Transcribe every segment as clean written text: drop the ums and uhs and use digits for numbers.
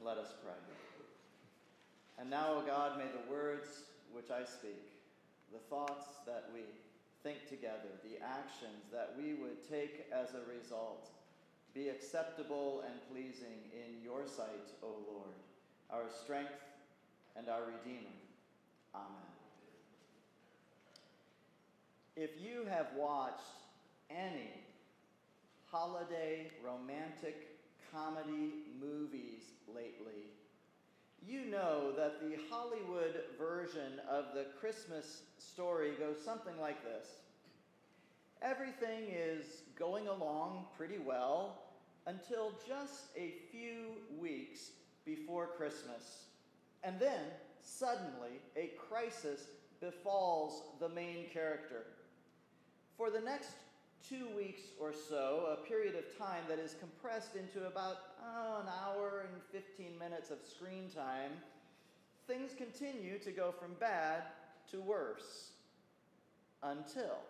Let us pray. And now, O God, may the words which I speak, the thoughts that we think together, the actions that we would take as a result, be acceptable and pleasing in your sight, O Lord, our strength and our Redeemer. Amen. If you have watched any holiday romantic comedy movies lately, you know that the Hollywood version of the Christmas story goes something like this. Everything is going along pretty well until just a few weeks before Christmas. And then, suddenly, a crisis befalls the main character. For the next 2 weeks or so, a period of time that is compressed into about an hour and 15 minutes of screen time, things continue to go from bad to worse. Until,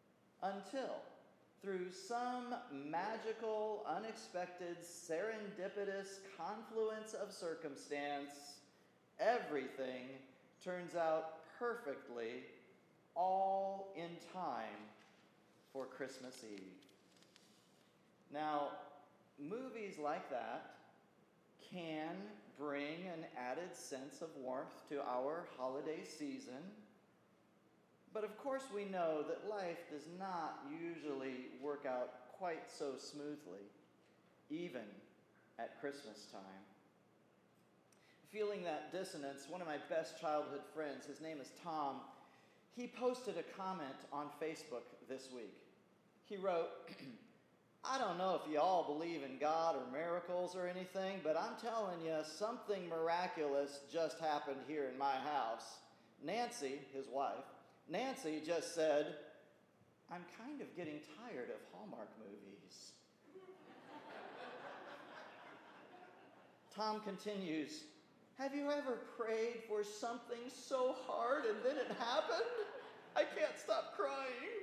through some magical, unexpected, serendipitous confluence of circumstance, everything turns out perfectly, all in time for Christmas Eve. Now, movies like that can bring an added sense of warmth to our holiday season. But of course we know that life does not usually work out quite so smoothly, even at Christmas time. Feeling that dissonance, one of my best childhood friends, his name is Tom, he posted a comment on Facebook this week. He wrote, I don't know if you all believe in God or miracles or anything, but I'm telling you, something miraculous just happened here in my house. Nancy, his wife, Nancy just said, I'm kind of getting tired of Hallmark movies. Tom continues, have you ever prayed for something so hard and then it happened? I can't stop crying.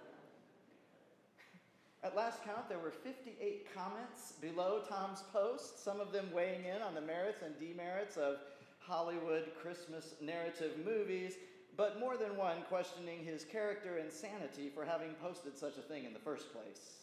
At last count, there were 58 comments below Tom's post, some of them weighing in on the merits and demerits of Hollywood Christmas narrative movies, but more than one questioning his character and sanity for having posted such a thing in the first place.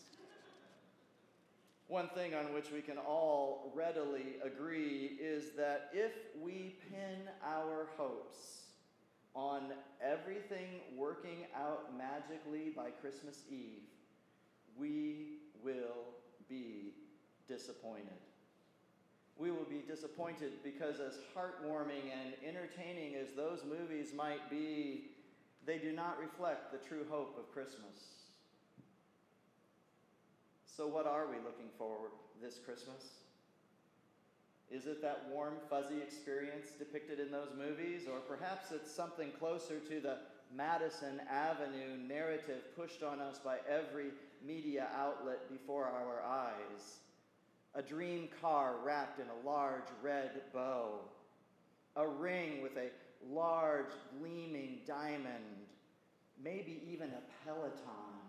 One thing on which we can all readily agree is that if we pin our hopes on everything working out magically by Christmas Eve, we will be disappointed. We will be disappointed because as heartwarming and entertaining as those movies might be, they do not reflect the true hope of Christmas. So what are we looking for this Christmas? Is it that warm, fuzzy experience depicted in those movies? Or perhaps it's something closer to the Madison Avenue narrative pushed on us by every media outlet before our eyes. A dream car wrapped in a large red bow. A ring with a large gleaming diamond. Maybe even a Peloton.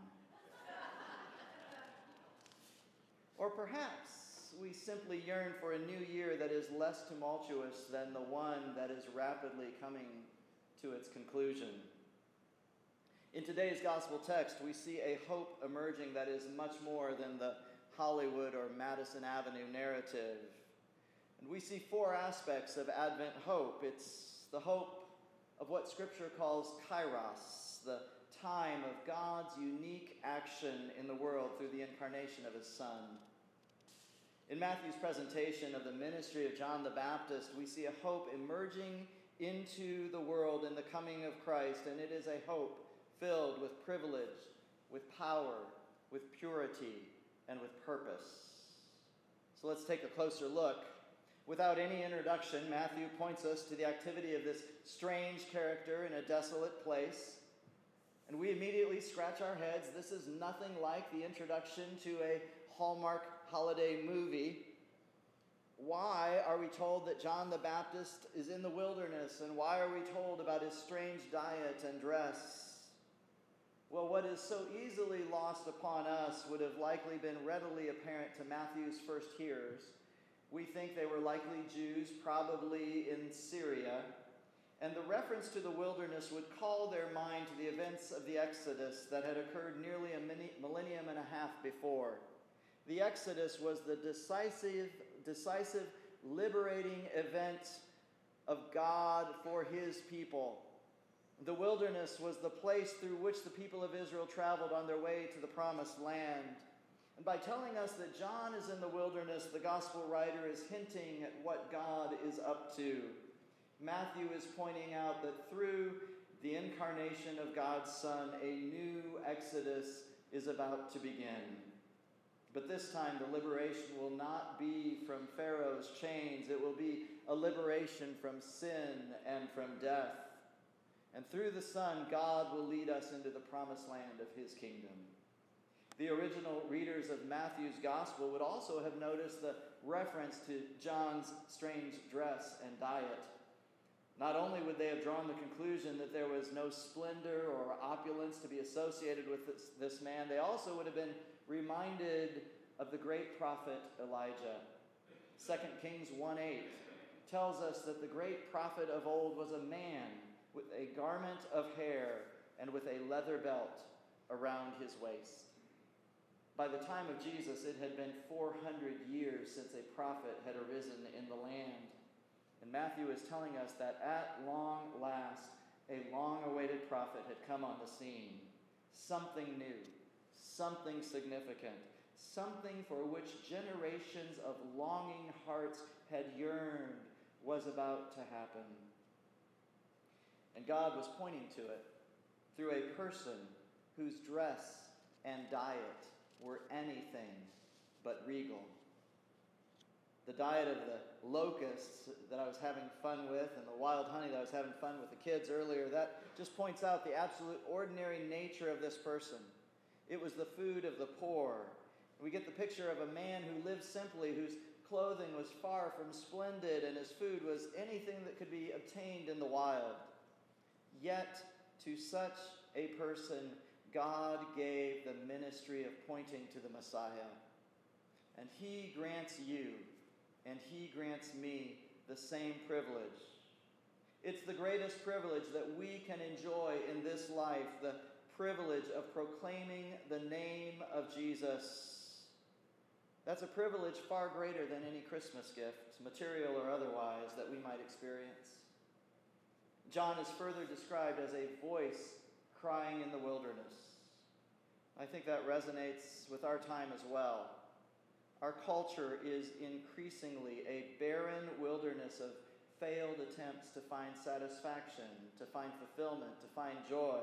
Or perhaps we simply yearn for a new year that is less tumultuous than the one that is rapidly coming to its conclusion. In today's gospel text, we see a hope emerging that is much more than the Hollywood or Madison Avenue narrative. And we see 4 aspects of Advent hope. It's the hope of what Scripture calls kairos, the time of God's unique action in the world through the incarnation of his Son. In Matthew's presentation of the ministry of John the Baptist, we see a hope emerging into the world in the coming of Christ, and it is a hope filled with privilege, with power, with purity, and with purpose. So let's take a closer look. Without any introduction, Matthew points us to the activity of this strange character in a desolate place. And we immediately scratch our heads. This is nothing like the introduction to a Hallmark holiday movie. Why are we told that John the Baptist is in the wilderness? And why are we told about his strange diet and dress? Well, what is so easily lost upon us would have likely been readily apparent to Matthew's first hearers. We think they were likely Jews, probably in Syria, and the reference to the wilderness would call their mind to the events of the Exodus that had occurred nearly a millennium and a half before. The Exodus was the decisive, liberating event of God for his people. The wilderness was the place through which the people of Israel traveled on their way to the promised land. And by telling us that John is in the wilderness, the gospel writer is hinting at what God is up to. Matthew is pointing out that through the incarnation of God's Son, a new exodus is about to begin. But this time, the liberation will not be from Pharaoh's chains. It will be a liberation from sin and from death. And through the Son, God will lead us into the promised land of his kingdom. The original readers of Matthew's gospel would also have noticed the reference to John's strange dress and diet. Not only would they have drawn the conclusion that there was no splendor or opulence to be associated with this man, they also would have been reminded of the great prophet Elijah. 2 Kings 1:8 tells us that the great prophet of old was a man with a garment of hair and with a leather belt around his waist. By the time of Jesus, it had been 400 years since a prophet had arisen in the land. And Matthew is telling us that at long last, a long-awaited prophet had come on the scene. Something new, something significant, something for which generations of longing hearts had yearned was about to happen. And God was pointing to it through a person whose dress and diet were anything but regal. The diet of the locusts that I was having fun with and the wild honey that I was having fun with the kids earlier, that just points out the absolute ordinary nature of this person. It was the food of the poor. We get the picture of a man who lived simply, whose clothing was far from splendid, and his food was anything that could be obtained in the wild. Yet, to such a person, God gave the ministry of pointing to the Messiah. And he grants you, and he grants me, the same privilege. It's the greatest privilege that we can enjoy in this life, the privilege of proclaiming the name of Jesus. That's a privilege far greater than any Christmas gift, material or otherwise, that we might experience. John is further described as a voice crying in the wilderness. I think that resonates with our time as well. Our culture is increasingly a barren wilderness of failed attempts to find satisfaction, to find fulfillment, to find joy.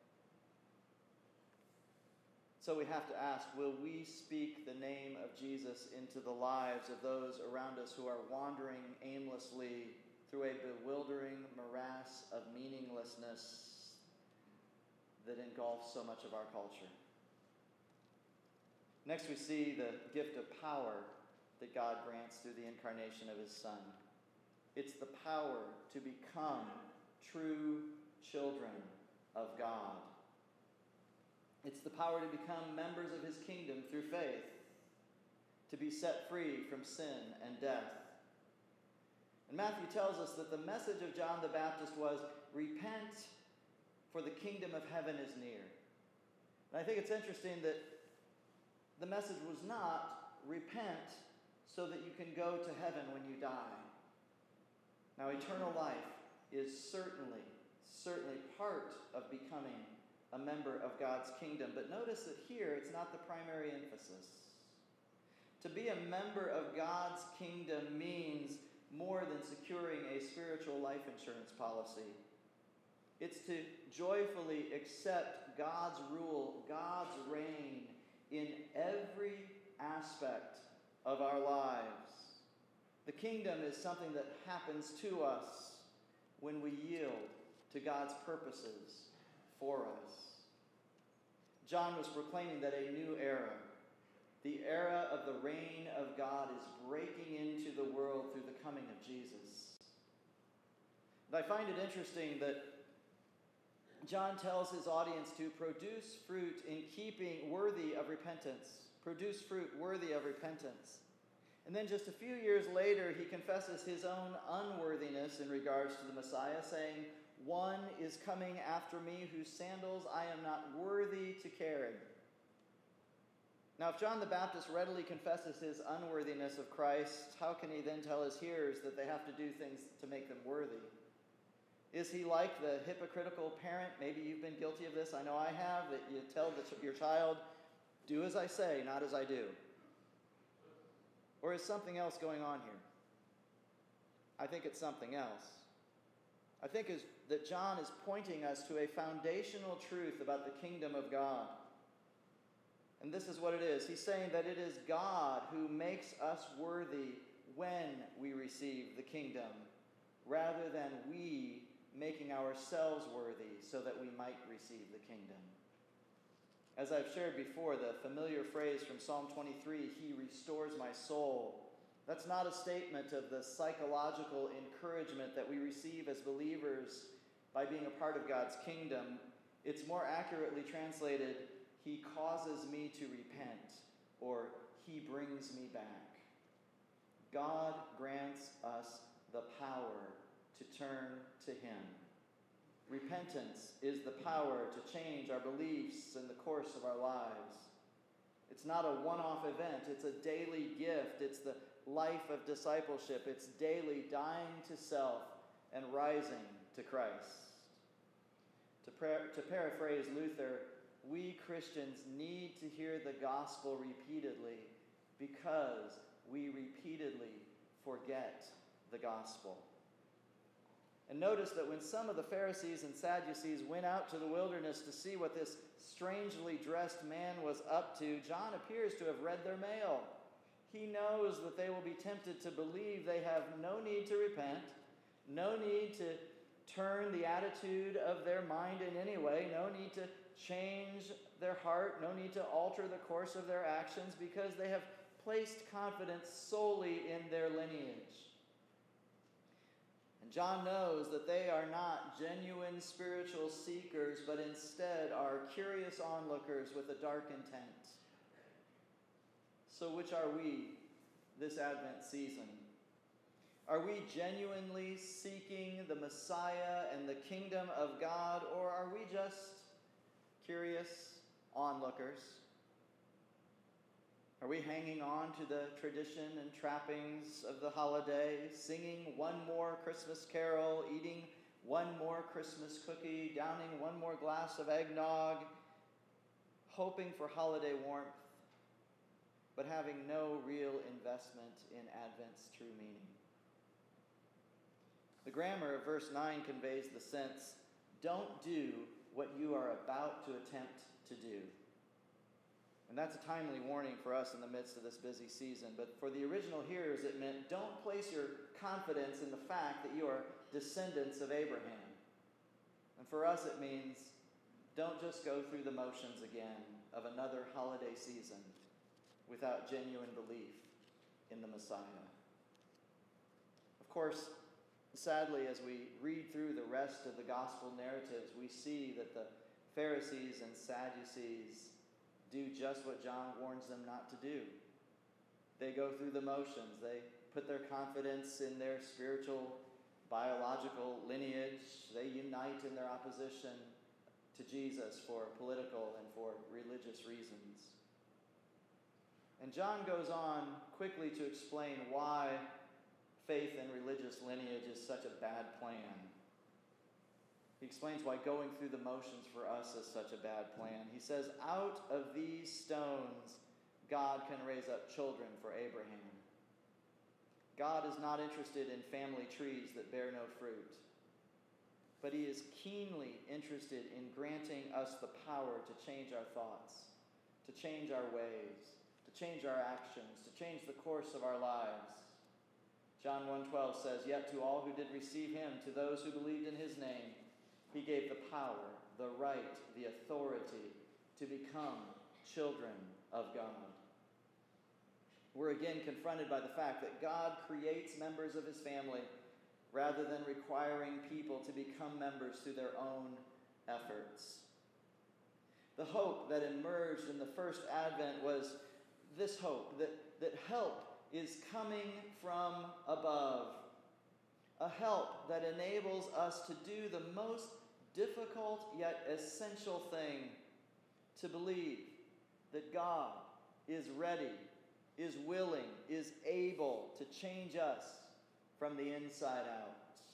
So we have to ask, will we speak the name of Jesus into the lives of those around us who are wandering aimlessly through a bewildering morass of meaninglessness that engulfs so much of our culture? Next, we see the gift of power that God grants through the incarnation of his Son. It's the power to become true children of God. It's the power to become members of his kingdom through faith, to be set free from sin and death. And Matthew tells us that the message of John the Baptist was, repent, for the kingdom of heaven is near. And I think it's interesting that the message was not, repent so that you can go to heaven when you die. Now, eternal life is certainly part of becoming a member of God's kingdom. But notice that here, it's not the primary emphasis. To be a member of God's kingdom means more than securing a spiritual life insurance policy. It's to joyfully accept God's rule, God's reign in every aspect of our lives. The kingdom is something that happens to us when we yield to God's purposes for us. John was proclaiming that a new era, the era of the reign of God, is breaking into the world through the coming of Jesus. And I find it interesting that John tells his audience to produce fruit in keeping worthy of repentance. Produce fruit worthy of repentance. And then just a few years later, he confesses his own unworthiness in regards to the Messiah, saying, "One is coming after me whose sandals I am not worthy to carry." Now, if John the Baptist readily confesses his unworthiness of Christ, how can he then tell his hearers that they have to do things to make them worthy? Is he like the hypocritical parent? Maybe you've been guilty of this. I know I have, that you tell your child, "Do as I say, not as I do." Or is something else going on here? I think it's something else. I think that John is pointing us to a foundational truth about the kingdom of God. And this is what it is. He's saying that it is God who makes us worthy when we receive the kingdom, rather than we making ourselves worthy so that we might receive the kingdom. As I've shared before, the familiar phrase from Psalm 23, "He restores my soul," that's not a statement of the psychological encouragement that we receive as believers by being a part of God's kingdom. It's more accurately translated, "He causes me to repent," or "He brings me back." God grants us the power to turn to Him. Repentance is the power to change our beliefs and the course of our lives. It's not a one-off event. It's a daily gift. It's the life of discipleship. It's daily dying to self and rising to Christ. To paraphrase Luther, we Christians need to hear the gospel repeatedly because we repeatedly forget the gospel. And notice that when some of the Pharisees and Sadducees went out to the wilderness to see what this strangely dressed man was up to, John appears to have read their mail. He knows that they will be tempted to believe they have no need to repent, no need to turn the attitude of their mind in any way, no need to change their heart, no need to alter the course of their actions, because they have placed confidence solely in their lineage. And John knows that they are not genuine spiritual seekers, but instead are curious onlookers with a dark intent. So which are we this Advent season? Are we genuinely seeking the Messiah and the kingdom of God, or are we just curious onlookers? Are we hanging on to the tradition and trappings of the holiday, singing one more Christmas carol, eating one more Christmas cookie, downing one more glass of eggnog, hoping for holiday warmth, but having no real investment in Advent's true meaning? The grammar of verse 9 conveys the sense, don't do what you are about to attempt to do. And that's a timely warning for us in the midst of this busy season. But for the original hearers, it meant don't place your confidence in the fact that you are descendants of Abraham. And for us, it means don't just go through the motions again of another holiday season without genuine belief in the Messiah. Of course, sadly, as we read through the rest of the gospel narratives, we see that the Pharisees and Sadducees do just what John warns them not to do. They go through the motions. They put their confidence in their spiritual, biological lineage. They unite in their opposition to Jesus for political and for religious reasons. And John goes on quickly to explain why faith and religious lineage is such a bad plan. He explains why going through the motions for us is such a bad plan. He says, out of these stones, God can raise up children for Abraham. God is not interested in family trees that bear no fruit, but He is keenly interested in granting us the power to change our thoughts, to change our ways, to change our actions, to change the course of our lives. John 1:12 says, yet to all who did receive Him, to those who believed in His name, He gave the power, the right, the authority to become children of God. We're again confronted by the fact that God creates members of His family rather than requiring people to become members through their own efforts. The hope that emerged in the first Advent was this hope that help is coming from above. A help that enables us to do the most difficult yet essential thing, to believe that God is ready, is willing, is able to change us from the inside out.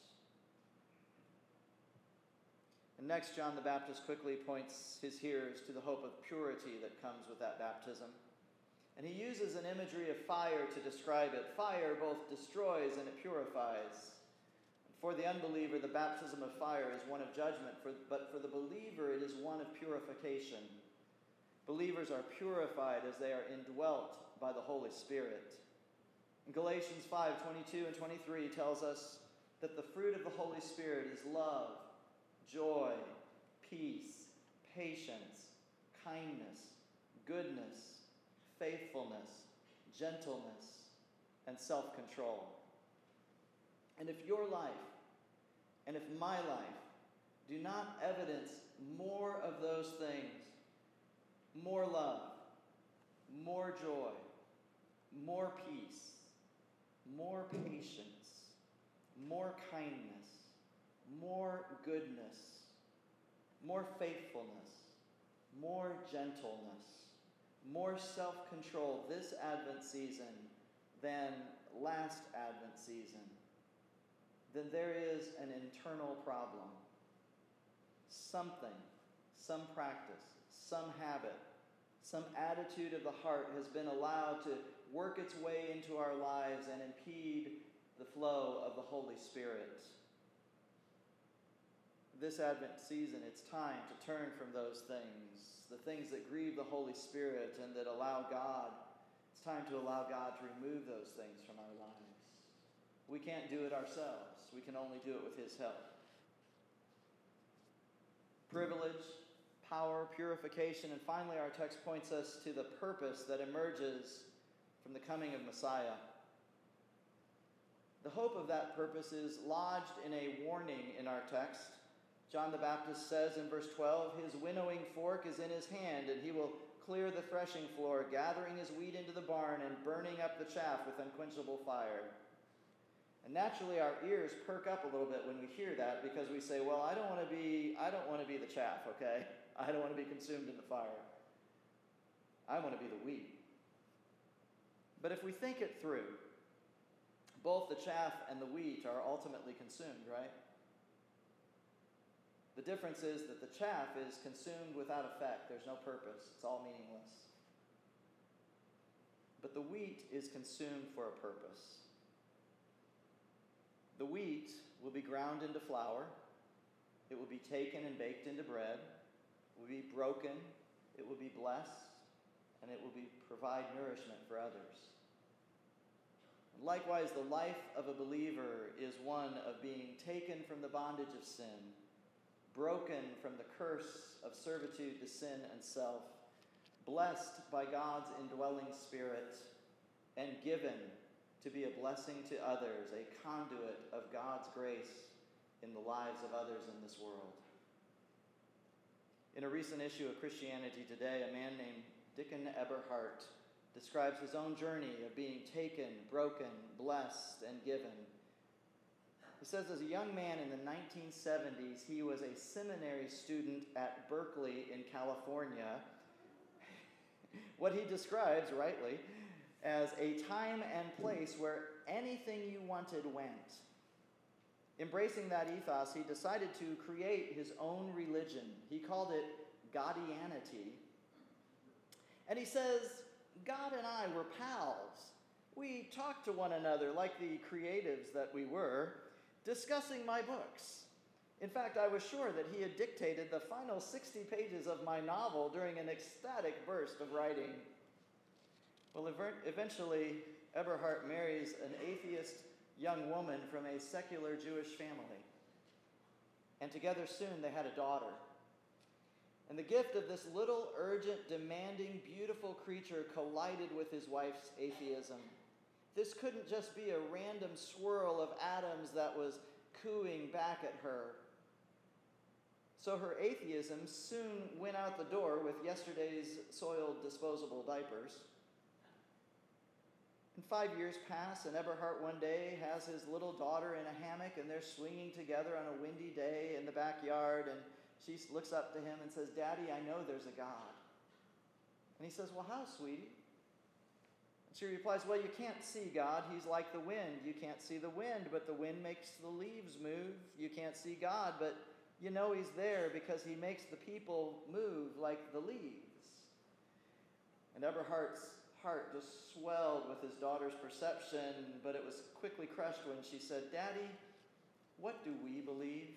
And next, John the Baptist quickly points his hearers to the hope of purity that comes with that baptism. And he uses an imagery of fire to describe it. Fire both destroys and it purifies. For the unbeliever, the baptism of fire is one of judgment, but for the believer, it is one of purification. Believers are purified as they are indwelt by the Holy Spirit. In Galatians 5:22 and 23 tells us that the fruit of the Holy Spirit is love, joy, peace, patience, kindness, goodness, faithfulness, gentleness, and self-control. And if your life and if my life do not evidence more of those things, more love, more joy, more peace, more patience, more kindness, more goodness, more faithfulness, more gentleness, more self-control this Advent season than last Advent season, then there is an internal problem. Something, some practice, some habit, some attitude of the heart has been allowed to work its way into our lives and impede the flow of the Holy Spirit. This Advent season, it's time to turn from those things, the things that grieve the Holy Spirit and that allow God. It's time to allow God to remove those things from our lives. We can't do it ourselves. We can only do it with His help. Privilege, power, purification, and finally our text points us to the purpose that emerges from the coming of Messiah. The hope of that purpose is lodged in a warning in our text. John the Baptist says in verse 12, "His winnowing fork is in his hand, and he will clear the threshing floor, gathering his wheat into the barn and burning up the chaff with unquenchable fire." And naturally our ears perk up a little bit when we hear that, because we say, well, I don't want to be the chaff, okay? I don't want to be consumed in the fire. I want to be the wheat. But if we think it through, both the chaff and the wheat are ultimately consumed, right? The difference is that the chaff is consumed without effect. There's no purpose. It's all meaningless. But the wheat is consumed for a purpose. The wheat will be ground into flour. It will be taken and baked into bread. It will be broken. It will be blessed. And it will provide nourishment for others. And likewise, the life of a believer is one of being taken from the bondage of sin, broken from the curse of servitude to sin and self, blessed by God's indwelling Spirit, and given to be a blessing to others, a conduit of God's grace in the lives of others in this world. In a recent issue of Christianity Today, a man named Dickon Eberhardt describes his own journey of being taken, broken, blessed, and given. He says, as a young man in the 1970s, he was a seminary student at Berkeley in California. What he describes, rightly, as a time and place where anything you wanted went. Embracing that ethos, he decided to create his own religion. He called it Godianity. And he says, God and I were pals. We talked to one another like the creatives that we were, discussing my books. In fact, I was sure that he had dictated the final 60 pages of my novel during an ecstatic burst of writing. Well, eventually, Eberhardt marries an atheist young woman from a secular Jewish family. And together soon they had a daughter. And the gift of this little, urgent, demanding, beautiful creature collided with his wife's atheism. This couldn't just be a random swirl of atoms that was cooing back at her. So her atheism soon went out the door with yesterday's soiled disposable diapers. And 5 years pass, and Eberhard one day has his little daughter in a hammock, and they're swinging together on a windy day in the backyard, and she looks up to him and says, "Daddy, I know there's a God." And he says, "Well, how, sweetie?" And she replies, "Well, you can't see God. He's like the wind. You can't see the wind, but the wind makes the leaves move. You can't see God, but you know he's there because he makes the people move like the leaves." And Eberhard's heart just swelled with his daughter's perception, but it was quickly crushed when she said, "Daddy, what do we believe?"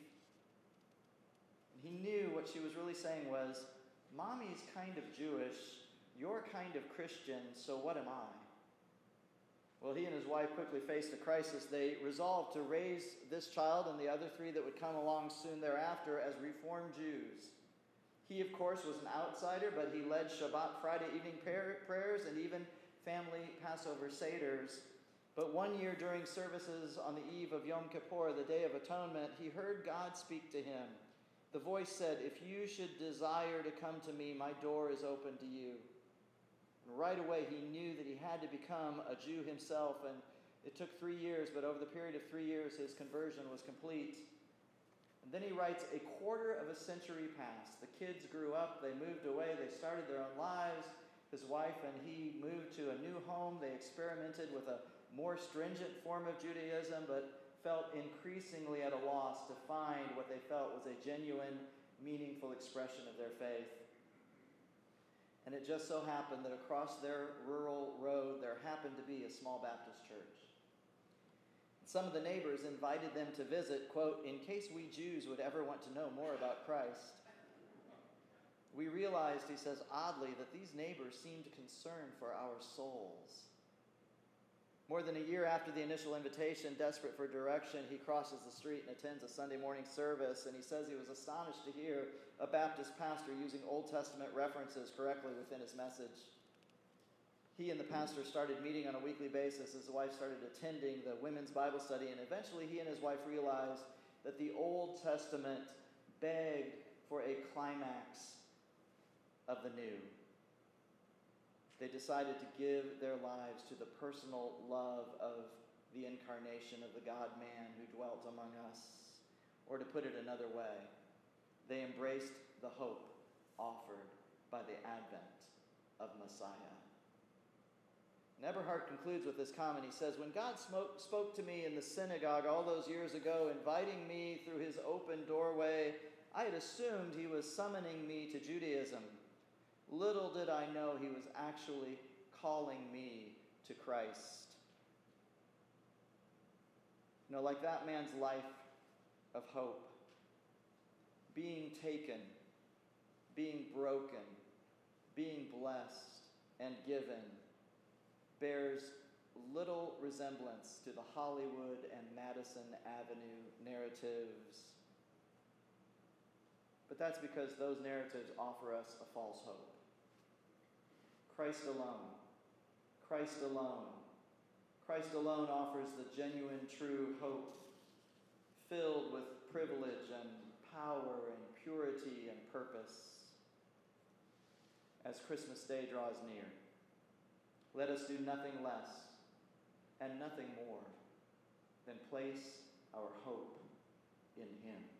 And he knew what she was really saying was, "Mommy's kind of Jewish, you're kind of Christian, so what am I?" Well, he and his wife quickly faced a crisis. They resolved to raise this child and the other 3 that would come along soon thereafter as Reformed Jews. He, of course, was an outsider, but he led Shabbat Friday evening prayers and even family Passover Seders. But one year during services on the eve of Yom Kippur, the Day of Atonement, he heard God speak to him. The voice said, "If you should desire to come to me, my door is open to you." And right away, he knew that he had to become a Jew himself, and it took 3 years, but over the period of 3 years, his conversion was complete. And then he writes, a quarter of a century passed. The kids grew up, they moved away, they started their own lives. His wife and he moved to a new home. They experimented with a more stringent form of Judaism, but felt increasingly at a loss to find what they felt was a genuine, meaningful expression of their faith. And it just so happened that across their rural road, there happened to be a small Baptist church. Some of the neighbors invited them to visit, quote, "in case we Jews would ever want to know more about Christ." We realized, he says, oddly, that these neighbors seemed concerned for our souls. More than a year after the initial invitation, desperate for direction, he crosses the street and attends a Sunday morning service, and he says he was astonished to hear a Baptist pastor using Old Testament references correctly within his message. He and the pastor started meeting on a weekly basis. His wife started attending the women's Bible study, and eventually he and his wife realized that the Old Testament begged for a climax of the new. They decided to give their lives to the personal love of the incarnation of the God-man who dwelt among us. Or to put it another way, they embraced the hope offered by the advent of Messiah. And Eberhard concludes with this comment. He says, "When God spoke to me in the synagogue all those years ago, inviting me through his open doorway, I had assumed he was summoning me to Judaism. Little did I know he was actually calling me to Christ." You know, like that man's life of hope, being taken, being broken, being blessed, and given, bears little resemblance to the Hollywood and Madison Avenue narratives. But that's because those narratives offer us a false hope. Christ alone, Christ alone, Christ alone offers the genuine, true hope, filled with privilege and power and purity and purpose. As Christmas Day draws near, let us do nothing less and nothing more than place our hope in him.